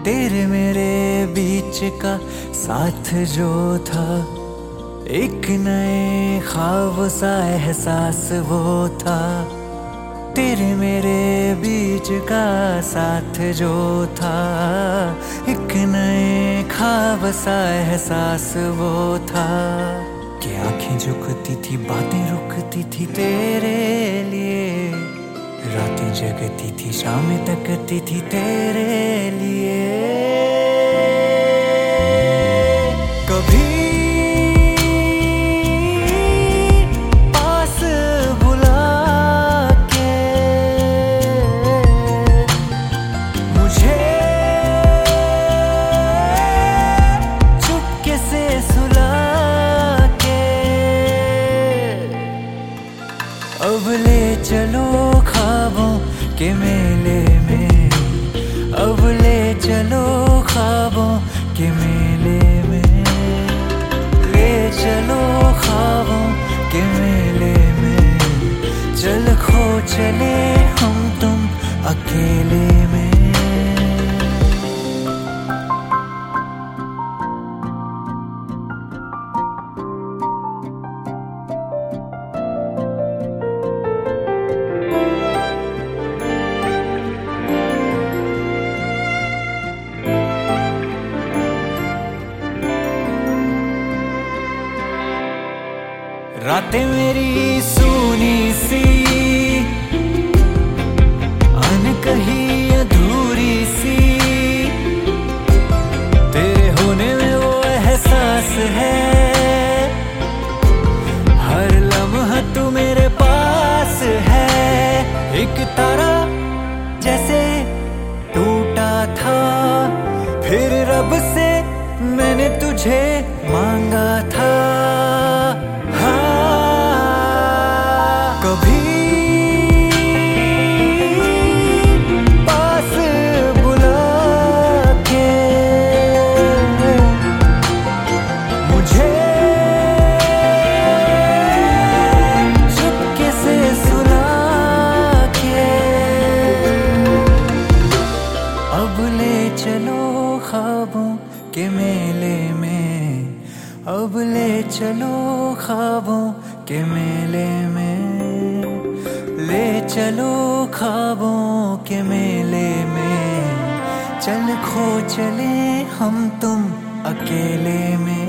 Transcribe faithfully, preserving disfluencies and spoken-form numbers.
तेरे मेरे बीच का साथ जो था, एक नए ख्वाब सा एहसास वो था। तेरे मेरे बीच का साथ जो था, एक नए ख्वाब सा एहसास वो था। कि आंखें झुकती थी, बातें रुकती थी तेरे लिए, रातें जगती थी, शामें तकती थी तेरे लिए। कभी पास बुला के मुझे चुपके से सुला के, अब ले चलो ख्वाबों के मेले में, अब ले चलो ख्वाबों के मेले में, ले चलो ख्वाबों के मेले में। चल खो चले हम तुम अकेले में। रातें मेरी सूनी सी, अनकही अधूरी सी, तेरे होने में वो एहसास है। हर लम्हा तू मेरे पास है, एक तारा जैसे टूटा था, फिर रब से मैंने तुझे मांगा था। कभी पास बुला के मुझे चुपके से सुला के, अब ले चलो ख्वाबों के मेले में, अब ले चलो ख्वाबों के मेले में, ले चलो ख्वाबों के मेले में। चल खो चले हम तुम अकेले में।